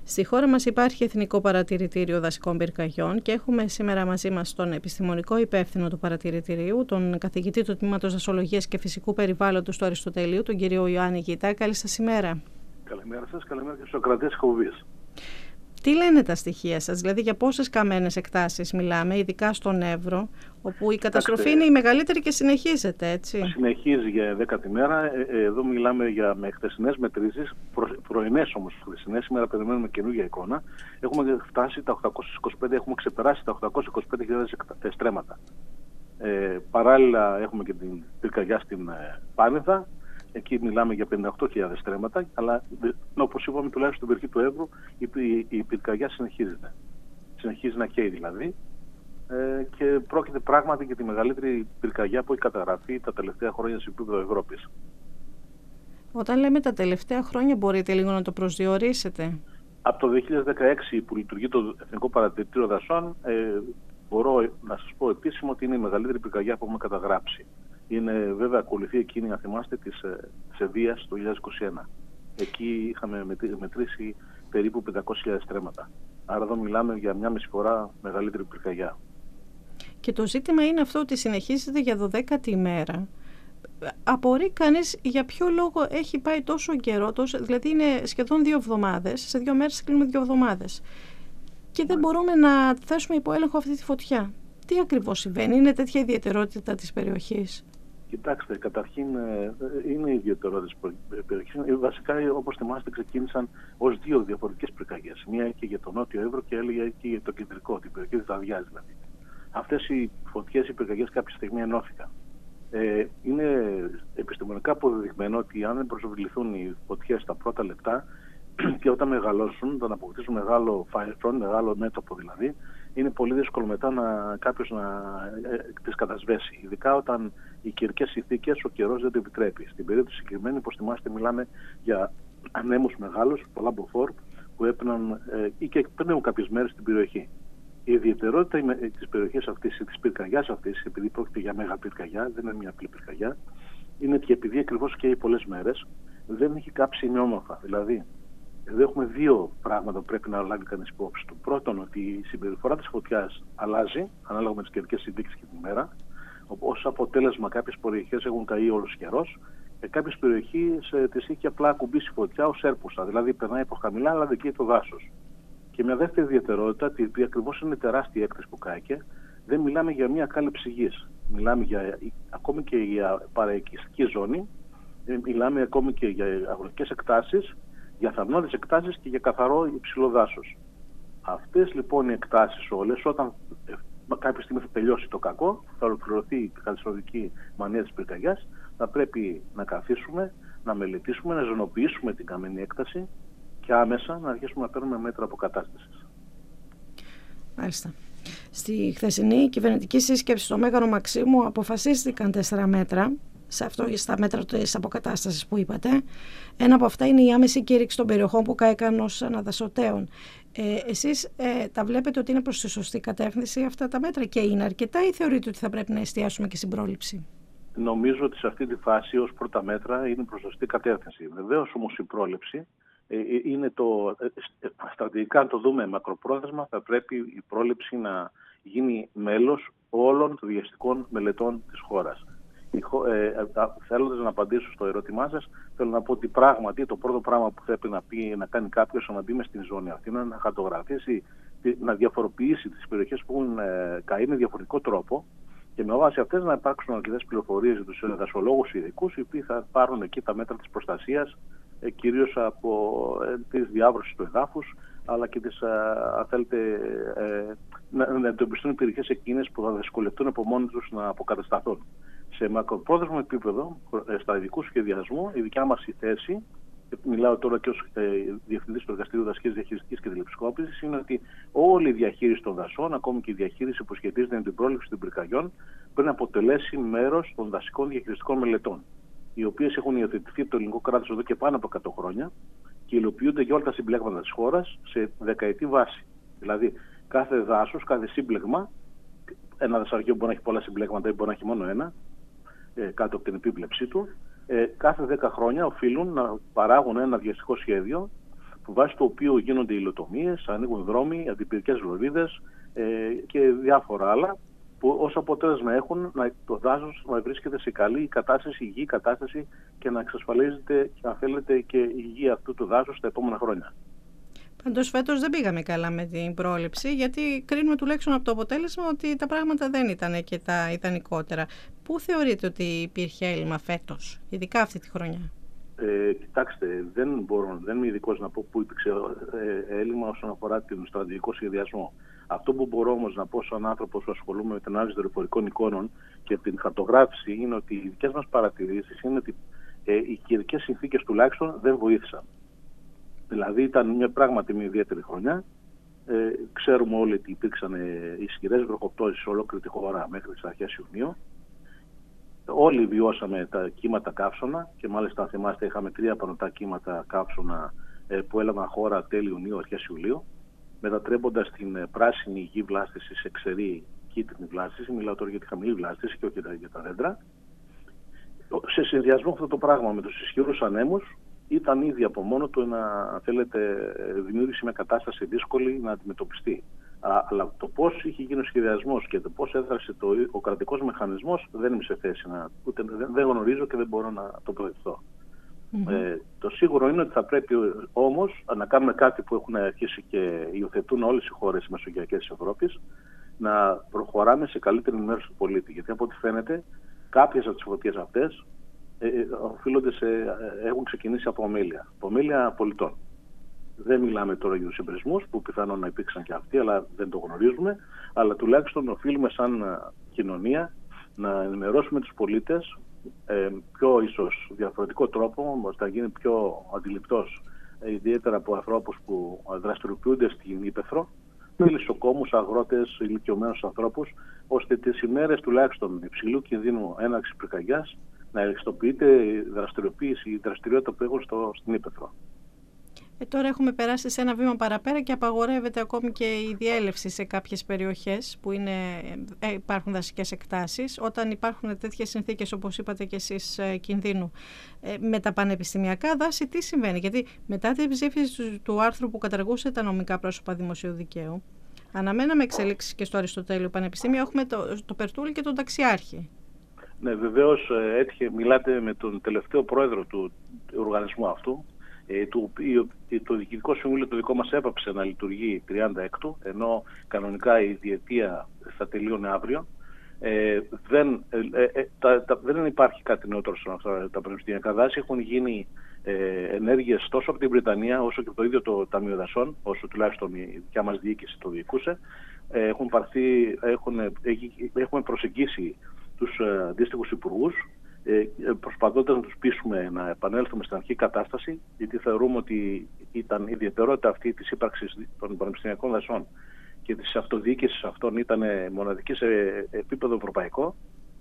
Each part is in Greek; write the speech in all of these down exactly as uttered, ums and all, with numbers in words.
Στη χώρα μας υπάρχει Εθνικό Παρατηρητήριο Δασικών Πυρκαγιών και έχουμε σήμερα μαζί μας τον επιστημονικό υπεύθυνο του παρατηρητηρίου, τον καθηγητή του Τμήματος Δασολογίας και Φυσικού Περιβάλλοντος του Αριστοτελείου, τον κύριο Ιωάννη Γητά. Καλή σας ημέρα. Καλημέρα σας, καλημέρα και στους ακροατές εκπομπής. Τι λένε τα στοιχεία σας, δηλαδή για πόσες καμένες εκτάσεις μιλάμε, ειδικά στον Εύρο, όπου η καταστροφή Άξτε, είναι η μεγαλύτερη και συνεχίζεται, έτσι? Συνεχίζει για δέκατη μέρα. Εδώ μιλάμε για με χθεσινές μετρήσεις, προ, πρωινές όμως χθεσινές. Σήμερα περιμένουμε καινούργια εικόνα. Έχουμε φτάσει τα οκτακόσια είκοσι πέντε, έχουμε ξεπεράσει τα οκτακόσια είκοσι πέντε χιλιάδες στρέμματα. Ε, παράλληλα έχουμε και την πυρκαγιά στην ε, Πάνηθα. Εκεί μιλάμε για πενήντα οκτώ χιλιάδες στρέμματα, αλλά όπως είπαμε, τουλάχιστον στην περιοχή του Εύρου η, η, η πυρκαγιά συνεχίζεται. Συνεχίζει να καίει δηλαδή ε, και πρόκειται πράγματι για τη μεγαλύτερη πυρκαγιά που έχει καταγραφεί τα τελευταία χρόνια σε επίπεδο Ευρώπης. Όταν λέμε τα τελευταία χρόνια, μπορείτε λίγο να το προσδιορίσετε? Από το δύο χιλιάδες δεκαέξι που λειτουργεί το Εθνικό Παρατηρητήριο Δασών, ε, μπορώ να σας πω επίσημα ότι είναι η μεγαλύτερη πυρκαγιά που έχουμε καταγράψει. Είναι βέβαια ακολουθεί εκείνη, αν θυμάστε, της Σεβίας το δύο χιλιάδες είκοσι ένα. Εκεί είχαμε μετρήσει περίπου πεντακόσιες χιλιάδες στρέμματα. Άρα εδώ μιλάμε για μια μισή φορά μεγαλύτερη πυρκαγιά. Και το ζήτημα είναι αυτό ότι συνεχίζεται για δωδέκατη ημέρα. Απορεί κανείς για ποιο λόγο έχει πάει τόσο καιρό, τόσο, δηλαδή είναι σχεδόν δύο εβδομάδες, σε δύο μέρες κλείνουμε δύο εβδομάδες. Και δεν μπορούμε να θέσουμε υπό έλεγχο αυτή τη φωτιά. Τι ακριβώς συμβαίνει, είναι τέτοια ιδιαιτερότητα της περιοχής? Κοιτάξτε, καταρχήν είναι ιδιαιτερότητες της περιοχής. Βασικά, όπως θυμάστε, ξεκίνησαν ως δύο διαφορετικές πυρκαγιές. Μία και για το νότιο Εύρο και άλλη και για το κεντρικό, την περιοχή της Δαδιάς δηλαδή. Αυτές οι φωτιές, οι πυρκαγιές κάποια στιγμή ενώθηκαν. Ε, είναι επιστημονικά αποδεδειγμένο ότι αν δεν προσβληθούν οι φωτιές τα πρώτα λεπτά και όταν μεγαλώσουν, όταν αποκτήσουν μεγάλο firefront, μεγάλο μέτωπο δηλαδή, είναι πολύ δύσκολο μετά να, κάποιος να ε, τις κατασβέσει. Ειδικά όταν οι καιρικές συνθήκες, ο καιρός δεν το επιτρέπει. Στην περίπτωση συγκεκριμένη, όπως θυμάστε, μιλάμε για ανέμους μεγάλους, πολλά μποφόρ, που έπαιρναν ε, ή και παίρνουν κάποιες μέρες στην περιοχή. Η ιδιαιτερότητα της περιοχής αυτής, της πυρκαγιάς αυτής, επειδή πρόκειται για μέγα πυρκαγιά, δεν είναι μια απλή πυρκαγιά, είναι ότι επειδή ακριβώς καίει πολλές μέρες, δεν έχει κάψει ημιόμορφα. Δηλαδή, εδώ έχουμε δύο πράγματα που πρέπει να λάβει κανείς υπόψη του. Πρώτον, ότι η συμπεριφορά της φωτιάς αλλάζει ανάλογα με τις καιρικές συνθήκες και τη μέρα. Ως αποτέλεσμα, κάποιες περιοχές έχουν καεί όλος καιρός και κάποιες περιοχές ε, τις έχει απλά ακουμπήσει φωτιά ως έρπουσα. Δηλαδή, περνάει από χαμηλά, αλλά δεν καίει το δάσος. Και μια δεύτερη ιδιαιτερότητα, ότι ακριβώς είναι τεράστια έκταση που κάηκε, δεν μιλάμε για μια κάλυψη γης. Μιλάμε για, ακόμη και για παραοικιστική ζώνη, μιλάμε ακόμη και για αγροτικές εκτάσεις, για θαμνώδεις εκτάσεις και για καθαρό υψηλό δάσος. Αυτές λοιπόν οι εκτάσεις όλες, όταν ε, κάποια στιγμή θα τελειώσει το κακό, θα ολοκληρωθεί η καταστροφική μανία της πυρκαγιάς, θα πρέπει να καθίσουμε, να μελετήσουμε, να ζωνοποιήσουμε την καμένη έκταση και άμεσα να αρχίσουμε να παίρνουμε μέτρα αποκατάστασης. Μάλιστα. Στη χθεσινή κυβερνητική σύσκεψη στο Μέγαρο Μαξίμου αποφασίστηκαν τέσσερα μέτρα. Σε αυτό, στα μέτρα της αποκατάστασης που είπατε. Ένα από αυτά είναι η άμεση κήρυξη των περιοχών που κάηκαν ως αναδασωτέων. Ε, εσείς ε, τα βλέπετε ότι είναι προς τη σωστή κατεύθυνση αυτά τα μέτρα και είναι αρκετά, ή θεωρείτε ότι θα πρέπει να εστιάσουμε και στην πρόληψη? Νομίζω ότι σε αυτή τη φάση ως πρώτα μέτρα είναι προς σωστή κατεύθυνση. Βεβαίως όμως η πρόληψη ε, είναι το, ε, στρατηγικά αν το δούμε μακροπρόθεσμα, θα πρέπει η πρόληψη να γίνει μέλος όλων των διαστικών μελετών της χώρας. Ε, θέλοντας να απαντήσω στο ερώτημά σας, θέλω να πω ότι πράγματι το πρώτο πράγμα που πρέπει να, πει, να κάνει κάποιος να μπει μες στην ζώνη αυτή είναι να χαρτογραφήσει, να διαφοροποιήσει τις περιοχές που έχουν ε, καεί με διαφορετικό τρόπο και με βάση αυτές να υπάρξουν αρκετές πληροφορίες για τους δασολόγους ειδικούς, οι οποίοι θα πάρουν εκεί τα μέτρα της προστασίας, ε, κυρίως από ε, τη διάβρωση του εδάφους, αλλά και τις, αν θέλετε, ε, να, να εντοπιστούν οι περιοχές εκείνες που θα δυσκολευτούν από μόνοι τους να αποκατασταθούν. Σε μακροπρόθεσμο επίπεδο, στα ειδικού σχεδιασμού, η δικιά μας η θέση, μιλάω τώρα και ως ε, Διευθυντής του Εργαστηρίου Δασικής Διαχειριστικής και Τηλεψυχόπησης, είναι ότι όλη η διαχείριση των δασών, ακόμη και η διαχείριση που σχετίζεται με την πρόληψη των πυρκαγιών, πρέπει να αποτελέσει μέρος των δασικών διαχειριστικών μελετών, οι οποίες έχουν υιοθετηθεί από το ελληνικό κράτος εδώ και πάνω από εκατό χρόνια και υλοποιούνται για όλα τα συμπλέγματα της χώρας σε δεκαετή βάση. Δηλαδή, κάθε δάσος, κάθε σύμπλεγμα, ένα δασαρχείο μπορεί να έχει πολλά συμπλέγματα ή μπορεί να έχει μόνο ένα, κάτω από την επίβλεψή του, ε, κάθε δέκα χρόνια οφείλουν να παράγουν ένα διαστικό σχέδιο βάσει του οποίου γίνονται υλοτομίες, ανοίγουν δρόμοι, αντιπυρικές λωρίδες ε, και διάφορα άλλα, που ως αποτέλεσμα έχουν να, το δάσος να βρίσκεται σε καλή κατάσταση, υγιή κατάσταση και να εξασφαλίζεται, αν θέλετε, και η υγεία αυτού του δάσους τα επόμενα χρόνια. Πάντως φέτος δεν πήγαμε καλά με την πρόληψη, γιατί κρίνουμε τουλάχιστον από το αποτέλεσμα ότι τα πράγματα δεν ήταν και τα ιδανικότερα. Πού θεωρείτε ότι υπήρχε έλλειμμα φέτος, ειδικά αυτή τη χρονιά? Ε, κοιτάξτε, δεν μπορώ, δεν είμαι ειδικός να πω πού υπήρξε ε, έλλειμμα όσον αφορά τον στρατηγικό σχεδιασμό. Αυτό που μπορώ όμως να πω σαν άνθρωπος που ασχολούμαι με την ανάλυση δορυφορικών εικόνων και την χαρτογράφηση είναι ότι οι δικές μας παρατηρήσεις είναι ότι ε, οι καιρικές συνθήκες τουλάχιστον δεν βοήθησαν. Δηλαδή ήταν μια πράγματι μια ιδιαίτερη χρονιά. Ε, ξέρουμε όλοι ότι υπήρξαν ε, ισχυρές βροχοπτώσεις σε ολόκληρη τη χώρα μέχρι τις αρχές Ιουνίου. Όλοι βιώσαμε τα κύματα καύσωνα και μάλιστα αν θυμάστε είχαμε τρία πανωτά κύματα καύσωνα ε, που έλαβαν χώρα τέλη Ιουνίου, αρχές Ιουλίου, μετατρέποντας την ε, πράσινη γη βλάστηση σε ξερή κίτρινη βλάστηση. Μιλάω τώρα για τη χαμηλή βλάστηση και όχι για τα δέντρα. Σε συνδυασμό αυτό το πράγμα με τους ισχυρούς ανέμους, ήταν ήδη από μόνο του να, θέλετε, δημιούργησε μια κατάσταση δύσκολη να αντιμετωπιστεί. Α, αλλά το πώς είχε γίνει ο σχεδιασμός και το πώς έδρασε το, ο κρατικός μηχανισμός δεν είμαι σε θέση να, ούτε, δεν, δεν γνωρίζω και δεν μπορώ να τοποθετηθώ. Mm-hmm. Ε, το σίγουρο είναι ότι θα πρέπει όμως να κάνουμε κάτι που έχουν αρχίσει και υιοθετούν όλες οι χώρες μεσογειακές της Ευρώπης, να προχωράμε σε καλύτερη ενημέρωση του πολίτη. Γιατί από ό,τι φαίνεται κάποιες από τις φωτιές αυτές Ε, οφείλονται σε, έχουν ξεκινήσει από ομίλια, από ομίλια πολιτών. Δεν μιλάμε τώρα για τους εμπρισμούς που πιθανόν να υπήρξαν και αυτοί, αλλά δεν το γνωρίζουμε. Αλλά τουλάχιστον οφείλουμε σαν κοινωνία να ενημερώσουμε τους πολίτες ε, πιο ίσως διαφορετικό τρόπο, ώστε να γίνει πιο αντιληπτός, ε, ιδιαίτερα από ανθρώπους που δραστηριοποιούνται στην Ύπαιθρο, μελισσοκόμους, αγρότες, ηλικιωμένους ανθρώπους, ώστε τις ημέρες τουλάχιστον υψηλού κινδύνου έναρξης πυρκαγιάς να ελεγχιστοποιείται η δραστηριοποίηση, η δραστηριότητα που έχουν στο, στην Ύπαιθρο. Ε, τώρα έχουμε περάσει σε ένα βήμα παραπέρα και απαγορεύεται ακόμη και η διέλευση σε κάποιες περιοχές που είναι, ε, υπάρχουν δασικές εκτάσεις, όταν υπάρχουν τέτοιες συνθήκες όπως είπατε και εσείς ε, κινδύνου. Ε, με τα πανεπιστημιακά δάση τι συμβαίνει? Γιατί μετά την ψήφιση του, του άρθρου που καταργούσε τα νομικά πρόσωπα δημοσίου δικαίου, αναμέναμε εξελίξεις και στο Αριστοτέλειο Πανεπιστήμιο, έχουμε το, το Περτούλη και τον Ταξιάρχη. Ναι, βεβαίως έτυχε, μιλάτε με τον τελευταίο πρόεδρο του οργανισμού αυτού, ε, του, το Διοικητικό Συμβούλιο το δικό μας έπαψε να λειτουργεί τριάντα έκτου, ενώ κανονικά η διετία θα τελείωνε αύριο. Ε, δεν, ε, ε, τα, τα, δεν υπάρχει κάτι νεότερο σε αυτά τα πανεπιστημιακά δάση. Έχουν γίνει ε, ενέργειες τόσο από την Βρετανία όσο και από το ίδιο το Ταμείο Δασών, όσο τουλάχιστον η δικιά μας διοίκηση το διοικούσε. Ε, έχουν πάρθει, έχουν, έχουμε προσεγγίσει τους αντίστοιχους υπουργούς, ε, προσπαθώντας να τους πείσουμε να επανέλθουμε στην αρχική κατάσταση, γιατί θεωρούμε ότι ήταν η ιδιαιτερότητα αυτή της ύπαρξης των πανεπιστημιακών δασών και της αυτοδιοίκησης αυτών ήταν μοναδική σε επίπεδο ευρωπαϊκό.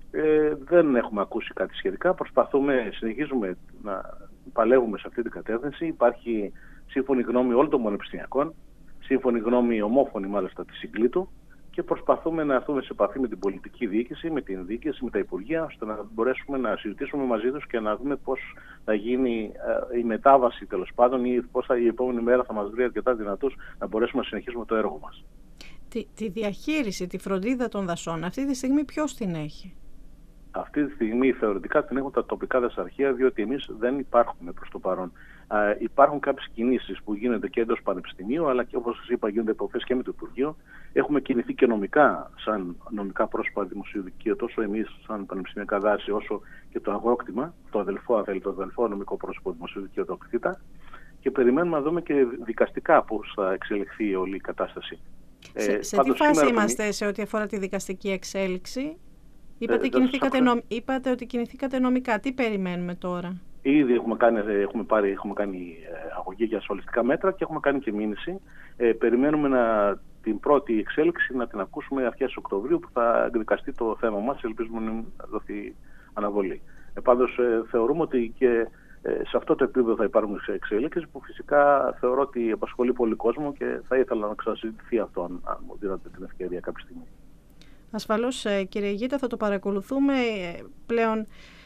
Ε, δεν έχουμε ακούσει κάτι σχετικά. Προσπαθούμε, συνεχίζουμε να παλεύουμε σε αυτή την κατεύθυνση. Υπάρχει σύμφωνη γνώμη όλων των πανεπιστημιακών, σύμφωνη γνώμη ομόφωνη μάλιστα της Συγκλήτου, και προσπαθούμε να έρθουμε σε επαφή με την πολιτική διοίκηση, με την διοίκηση, με τα υπουργεία, ώστε να μπορέσουμε να συζητήσουμε μαζί τους και να δούμε πώς θα γίνει ε, η μετάβαση τέλος πάντων ή πώς θα, η επόμενη μέρα θα μας βρει αρκετά δυνατούς να μπορέσουμε να συνεχίσουμε το έργο μας. Τη, τη διαχείριση, τη φροντίδα των δασών, αυτή τη στιγμή ποιος την έχει? Αυτή τη στιγμή θεωρητικά την έχουν τα τοπικά δασαρχεία, διότι εμείς δεν υπάρχουμε προς το παρόν. Α, υπάρχουν κάποιες κινήσεις που γίνονται και εντός πανεπιστημίου, αλλά και όπως σας είπα γίνονται επαφές και με το Υπουργείο. Έχουμε κινηθεί και νομικά, σαν νομικά πρόσωπα δημοσίου δικαίου, τόσο εμείς σαν πανεπιστημιακά δάση, όσο και το αγρόκτημα, το αδελφό, αν θέλει, το αδελφό νομικό πρόσωπο δημοσίου δικαίου, το κτήτα. Και περιμένουμε να δούμε και δικαστικά πώς θα εξελιχθεί όλη η κατάσταση. Σε, ε, σε τι φάση είμαστε το... σε ό,τι αφορά τη δικαστική εξέλιξη? Είπατε, ε, κινηθήκατε νομ... Είπατε ότι κινηθήκατε νομικά. Τι περιμένουμε τώρα? Ήδη έχουμε κάνει, έχουμε πάρει, έχουμε κάνει αγωγή για ασφαλιστικά μέτρα και έχουμε κάνει και μήνυση. Ε, περιμένουμε να, την πρώτη εξέλιξη να την ακούσουμε αρχές Οκτωβρίου που θα εκδικαστεί το θέμα μας. Ελπίζουμε να δοθεί αναβολή. Ε, πάντως ε, θεωρούμε ότι και ε, σε αυτό το επίπεδο θα υπάρχουν εξέλιξεις που φυσικά θεωρώ ότι απασχολεί πολύ κόσμο και θα ήθελα να ξανασυζητηθεί αυτό αν, αν μου δίνετε την ευκαιρία κάποια στιγμή. Ασφαλώς κύριε Γήτα, θα το παρακολουθούμε πλέον.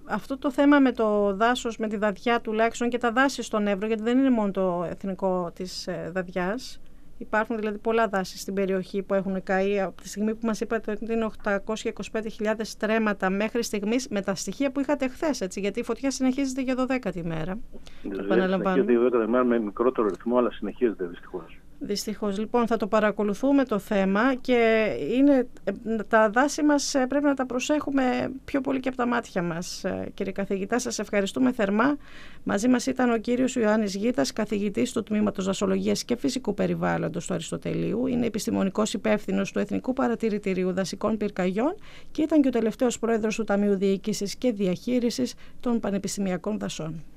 αυτό το θέμα με το δάσος, με τη δαδιά τουλάχιστον και τα δάση στον Εύρο, γιατί δεν είναι μόνο το εθνικό της ε, δαδιάς. Υπάρχουν δηλαδή πολλά δάση στην περιοχή που έχουν καεί από τη στιγμή που μας είπατε ότι είναι οκτακόσιες είκοσι πέντε χιλιάδες στρέμματα μέχρι στιγμής, με τα στοιχεία που είχατε χθες, έτσι, γιατί η φωτιά συνεχίζεται για δωδέκατη μέρα. Συνεχίζεται για δωδέκατη μέρα με μικρότερο ρυθμό, αλλά συνεχίζεται δυστυχώς. Δυστυχώς. Λοιπόν, θα το παρακολουθούμε το θέμα και είναι, τα δάση μας πρέπει να τα προσέχουμε πιο πολύ και από τα μάτια μας. Κύριε καθηγητά, σας ευχαριστούμε θερμά. Μαζί μας ήταν ο κύριος Ιωάννης Γίτας, καθηγητής του Τμήματος Δασολογίας και Φυσικού Περιβάλλοντος του Αριστοτελείου. Είναι επιστημονικός υπεύθυνος του Εθνικού Παρατηρητηρίου Δασικών Πυρκαγιών και ήταν και ο τελευταίος πρόεδρος του Ταμείου Διοίκησης και Διαχείρισης των Πανεπιστημιακών Δασών.